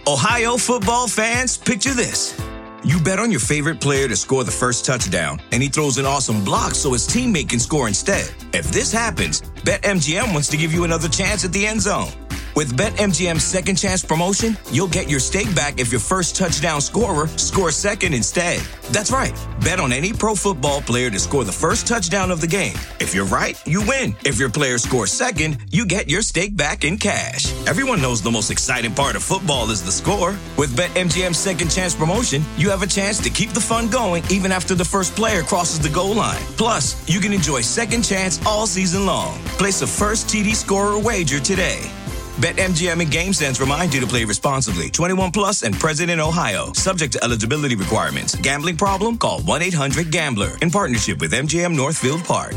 Ohio football fans, picture this. You bet on your favorite player to score the first touchdown, and he throws an awesome block so his teammate can score instead. If this happens, BetMGM wants to give you another chance at the end zone. With BetMGM's second chance promotion, you'll get your stake back if your first touchdown scorer scores second instead. That's right. Bet on any pro football player to score the first touchdown of the game. If you're right, you win. If your player scores second, you get your stake back in cash. Everyone knows the most exciting part of football is the score. With BetMGM's second chance promotion, you have a chance to keep the fun going even after the first player crosses the goal line. Plus, you can enjoy second chance all season long. Place a first TD scorer wager today. BetMGM and GameSense remind you to play responsibly. 21 plus and present in Ohio. Subject to eligibility requirements. Gambling problem? Call 1-800-GAMBLER. In partnership with MGM Northfield Park.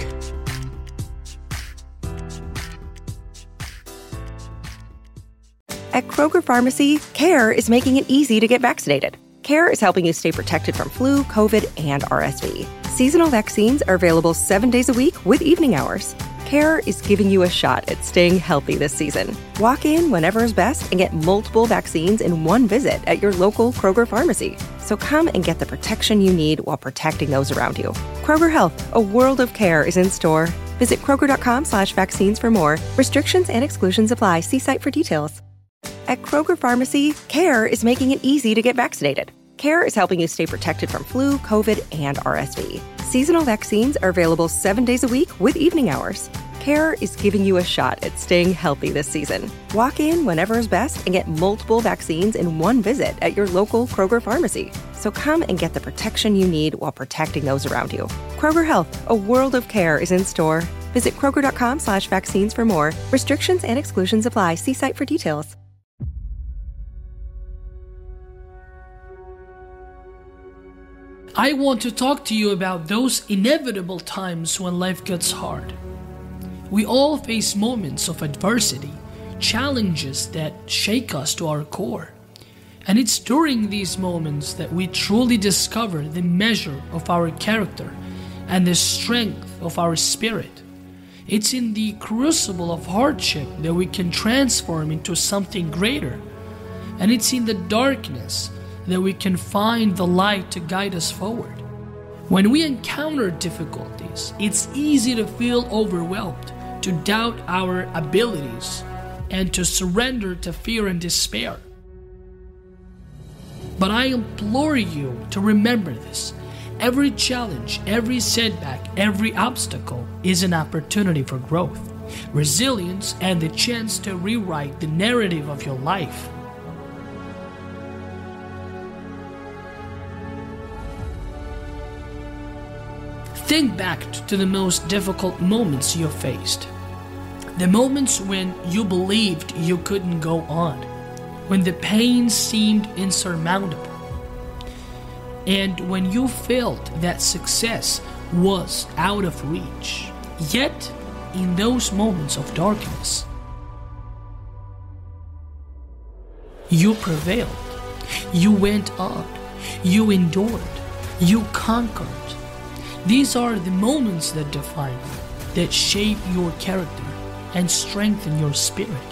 At Kroger Pharmacy, CARE is making it easy to get vaccinated. CARE is helping you stay protected from flu, COVID, and RSV. Seasonal vaccines are available 7 days a week with evening hours. CARE is giving you a shot at staying healthy this season. Walk in whenever is best and get multiple vaccines in one visit at your local Kroger pharmacy. So come and get the protection you need while protecting those around you. Kroger Health, a world of care is in store. Visit Kroger.com/vaccines for more. Restrictions and exclusions apply. See site for details. At Kroger Pharmacy, CARE is making it easy to get vaccinated. CARE is helping you stay protected from flu, COVID, and RSV. Seasonal vaccines are available 7 days a week with evening hours. CARE is giving you a shot at staying healthy this season. Walk in whenever is best and get multiple vaccines in one visit at your local Kroger pharmacy. So come and get the protection you need while protecting those around you. Kroger Health, a world of care is in store. Visit Kroger.com/vaccines for more. Restrictions and exclusions apply. See site for details. I want to talk to you about those inevitable times when life gets hard. We all face moments of adversity, challenges that shake us to our core. And it's during these moments that we truly discover the measure of our character and the strength of our spirit. It's in the crucible of hardship that we can transform into something greater. And it's in the darkness that we can find the light to guide us forward. When we encounter difficulties, it's easy to feel overwhelmed, to doubt our abilities, and to surrender to fear and despair. But I implore you to remember this. Every challenge, every setback, every obstacle is an opportunity for growth, resilience, and the chance to rewrite the narrative of your life. Think back to the most difficult moments you faced. The moments when you believed you couldn't go on, when the pain seemed insurmountable, and when you felt that success was out of reach. Yet, in those moments of darkness, you prevailed, you went on, you endured, you conquered. These are the moments that define you, that shape your character and strengthen your spirit.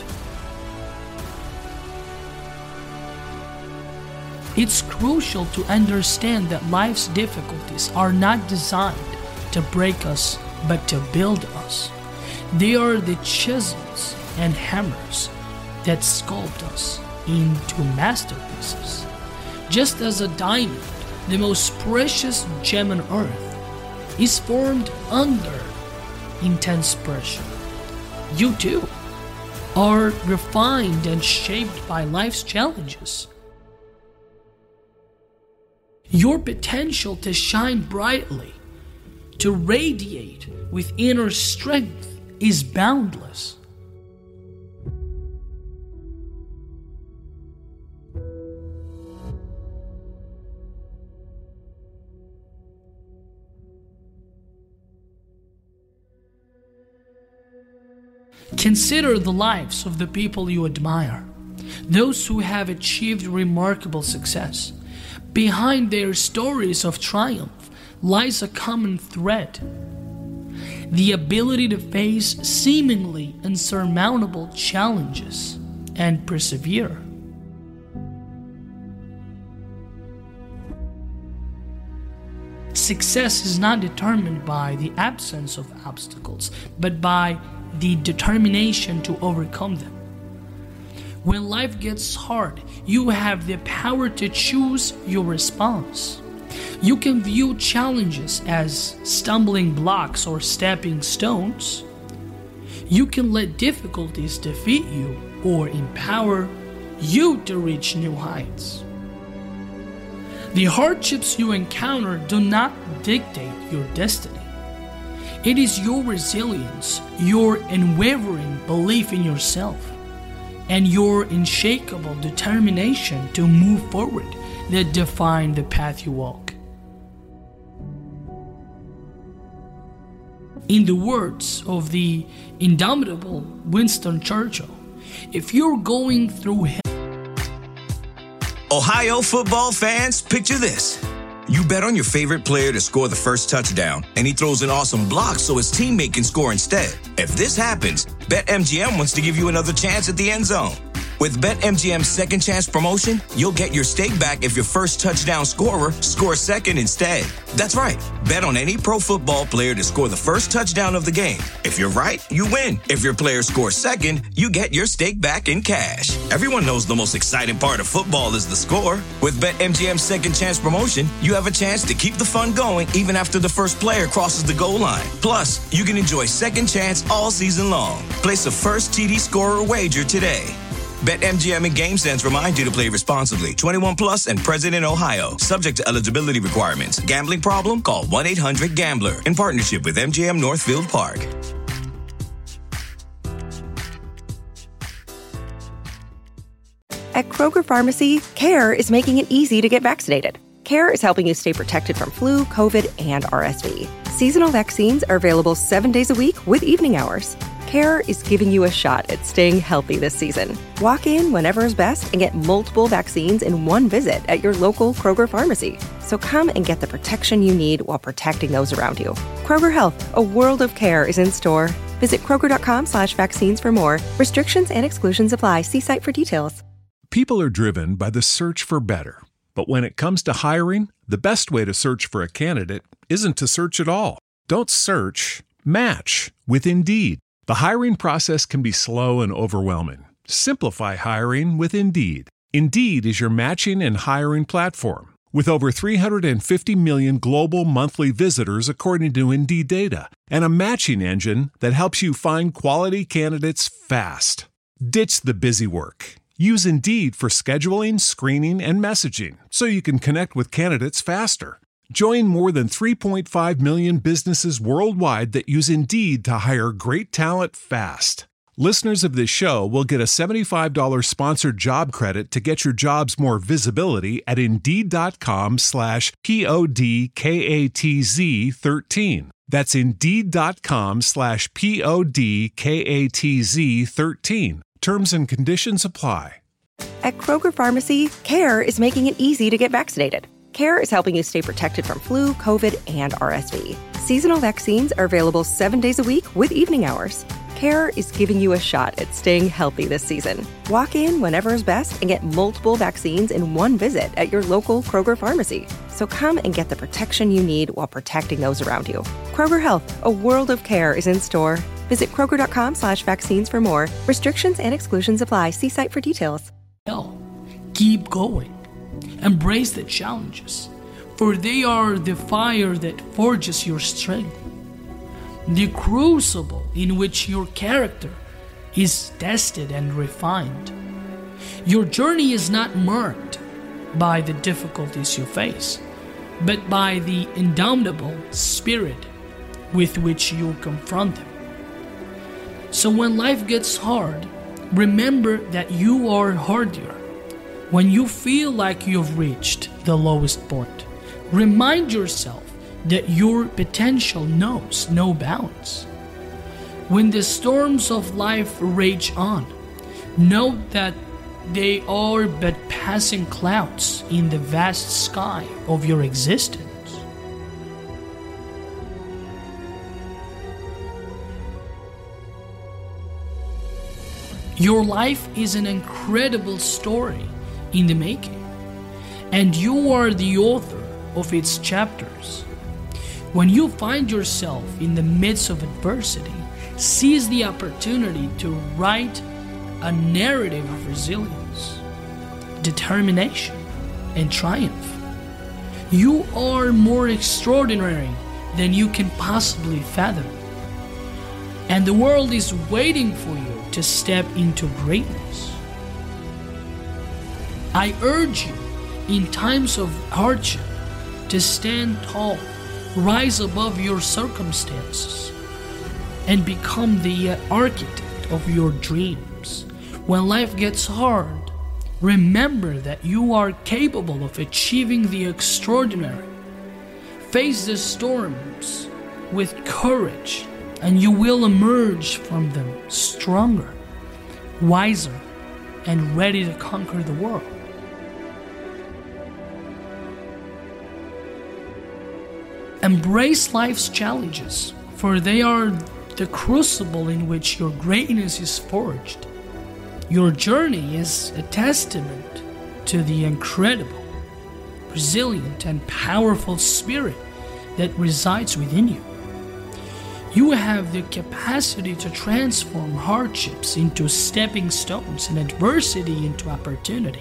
It's crucial to understand that life's difficulties are not designed to break us, but to build us. They are the chisels and hammers that sculpt us into masterpieces. Just as a diamond, the most precious gem on earth, is formed under intense pressure. You too are refined and shaped by life's challenges. Your potential to shine brightly, to radiate with inner strength, is boundless. Consider the lives of the people you admire, those who have achieved remarkable success. Behind their stories of triumph lies a common thread: the ability to face seemingly insurmountable challenges and persevere. success is not determined by the absence of obstacles, but by the determination to overcome them. When life gets hard, you have the power to choose your response. You can view challenges as stumbling blocks or stepping stones. You can let difficulties defeat you or empower you to reach new heights. The hardships you encounter do not dictate your destiny. It is your resilience, your unwavering belief in yourself, and your unshakable determination to move forward that define the path you walk. In the words of the indomitable Winston Churchill, if you're going through hell, Ohio football fans, picture this. You bet on your favorite player to score the first touchdown, and he throws an awesome block so his teammate can score instead. If this happens, BetMGM wants to give you another chance at the end zone. With BetMGM's second chance promotion, you'll get your stake back if your first touchdown scorer scores second instead. That's right. Bet on any pro football player to score the first touchdown of the game. If you're right, you win. If your player scores second, you get your stake back in cash. Everyone knows the most exciting part of football is the score. With BetMGM's second chance promotion, you have a chance to keep the fun going even after the first player crosses the goal line. Plus, you can enjoy second chance all season long. Place a first TD scorer wager today. BetMGM and GameSense remind you to play responsibly. 21 plus and present in Ohio. Subject to eligibility requirements. Gambling problem? Call 1-800-GAMBLER. In partnership with MGM Northfield Park. At Kroger Pharmacy, CARE is making it easy to get vaccinated. CARE is helping you stay protected from flu, COVID, and RSV. Seasonal vaccines are available 7 days a week with evening hours. CARE is giving you a shot at staying healthy this season. Walk in whenever is best and get multiple vaccines in one visit at your local Kroger pharmacy. So come and get the protection you need while protecting those around you. Kroger Health, a world of care is in store. Visit Kroger.com/vaccines for more. Restrictions and exclusions apply. See site for details. People are driven by the search for better. But when it comes to hiring, the best way to search for a candidate isn't to search at all. Don't search, match with Indeed. The hiring process can be slow and overwhelming. Simplify hiring with Indeed. Indeed is your matching and hiring platform. With over 350 million global monthly visitors according to Indeed data, and a matching engine that helps you find quality candidates fast. Ditch the busy work. Use Indeed for scheduling, screening, and messaging so you can connect with candidates faster. Join more than 3.5 million businesses worldwide that use Indeed to hire great talent fast. Listeners of this show will get a $75 sponsored job credit to get your jobs more visibility at Indeed.com/PODKATZ13. That's Indeed.com/PODKATZ13. Terms and conditions apply. At Kroger Pharmacy, CARE is making it easy to get vaccinated. CARE is helping you stay protected from flu, COVID, and RSV. Seasonal vaccines are available 7 days a week with evening hours. CARE is giving you a shot at staying healthy this season. Walk in whenever is best and get multiple vaccines in one visit at your local Kroger pharmacy. So come and get the protection you need while protecting those around you. Kroger Health, a world of care is in store. Visit Kroger.com/vaccines for more. Restrictions and exclusions apply. See site for details. Keep going. Embrace the challenges, for they are the fire that forges your strength, the crucible in which your character is tested and refined. Your journey is not marked by the difficulties you face, but by the indomitable spirit with which you confront them. So when life gets hard, remember that you are hardier. When you feel like you've reached the lowest point, remind yourself that your potential knows no bounds. When the storms of life rage on, know that they are but passing clouds in the vast sky of your existence. Your life is an incredible story in the making, and you are the author of its chapters. When you find yourself in the midst of adversity, seize the opportunity to write a narrative of resilience, determination, and triumph. You are more extraordinary than you can possibly fathom. And the world is waiting for you to step into greatness. I urge you, in times of hardship, to stand tall, rise above your circumstances, and become the architect of your dreams. When life gets hard, remember that you are capable of achieving the extraordinary. Face the storms with courage, and you will emerge from them stronger, wiser, and ready to conquer the world. Embrace life's challenges, for they are the crucible in which your greatness is forged. Your journey is a testament to the incredible, resilient, and powerful spirit that resides within you. You have the capacity to transform hardships into stepping stones and adversity into opportunity.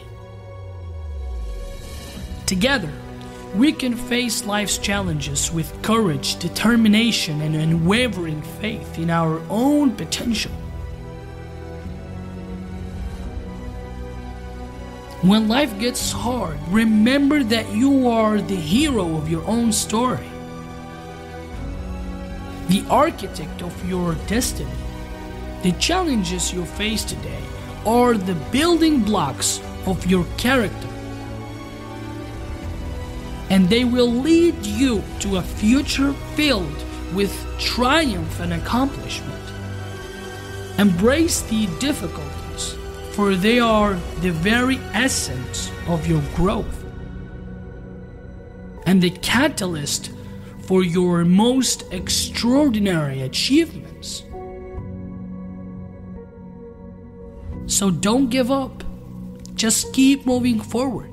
Together, we can face life's challenges with courage, determination, and unwavering faith in our own potential. When life gets hard, remember that you are the hero of your own story, the architect of your destiny. The challenges you face today are the building blocks of your character, and they will lead you to a future filled with triumph and accomplishment. Embrace the difficulties, for they are the very essence of your growth and the catalyst for your most extraordinary achievements. So don't give up. Just keep moving forward.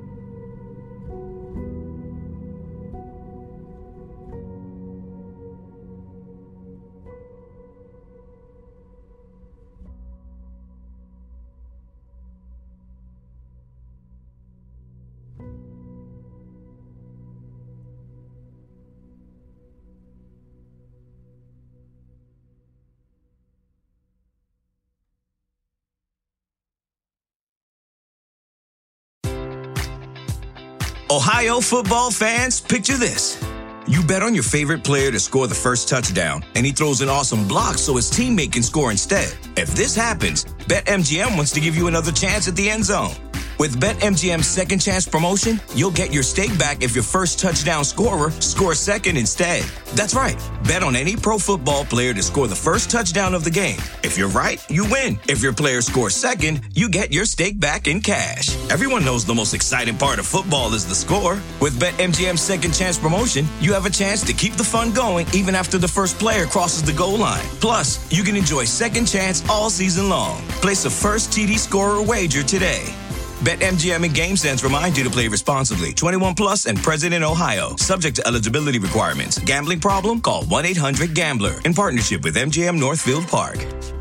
Ohio football fans, picture this. You bet on your favorite player to score the first touchdown, and he throws an awesome block so his teammate can score instead. If this happens, BetMGM wants to give you another chance at the end zone. With BetMGM's second chance promotion, you'll get your stake back if your first touchdown scorer scores second instead. That's right. Bet on any pro football player to score the first touchdown of the game. If you're right, you win. If your player scores second, you get your stake back in cash. Everyone knows the most exciting part of football is the score. With BetMGM's second chance promotion, you have a chance to keep the fun going even after the first player crosses the goal line. Plus, you can enjoy second chance all season long. Place a first TD scorer wager today. BetMGM and GameSense remind you to play responsibly. 21 plus and present in Ohio. Subject to eligibility requirements. Gambling problem? Call 1-800-GAMBLER. In partnership with MGM Northfield Park.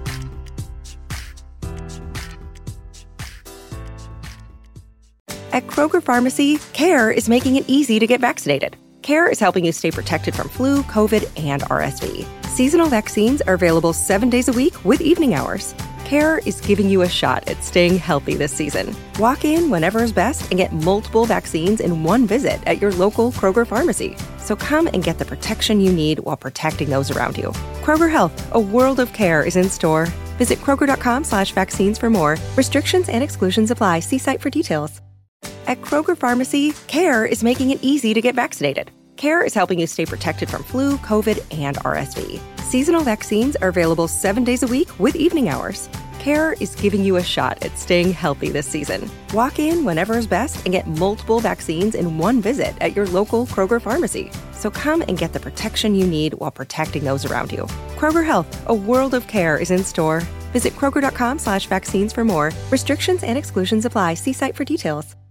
At Kroger Pharmacy, CARE is making it easy to get vaccinated. CARE is helping you stay protected from flu, COVID, and RSV. Seasonal vaccines are available 7 days a week with evening hours. CARE is giving you a shot at staying healthy this season. Walk in whenever is best and get multiple vaccines in one visit at your local Kroger pharmacy. So come and get the protection you need while protecting those around you. Kroger Health, a world of care is in store. Visit Kroger.com/vaccines for more. Restrictions and exclusions apply. See site for details. At Kroger Pharmacy, CARE is making it easy to get vaccinated. CARE is helping you stay protected from flu, COVID, and RSV. Seasonal vaccines are available 7 days a week with evening hours. CARE is giving you a shot at staying healthy this season. Walk in whenever is best and get multiple vaccines in one visit at your local Kroger pharmacy. So come and get the protection you need while protecting those around you. Kroger Health, a world of care is in store. Visit Kroger.com/vaccines for more. Restrictions and exclusions apply. See site for details.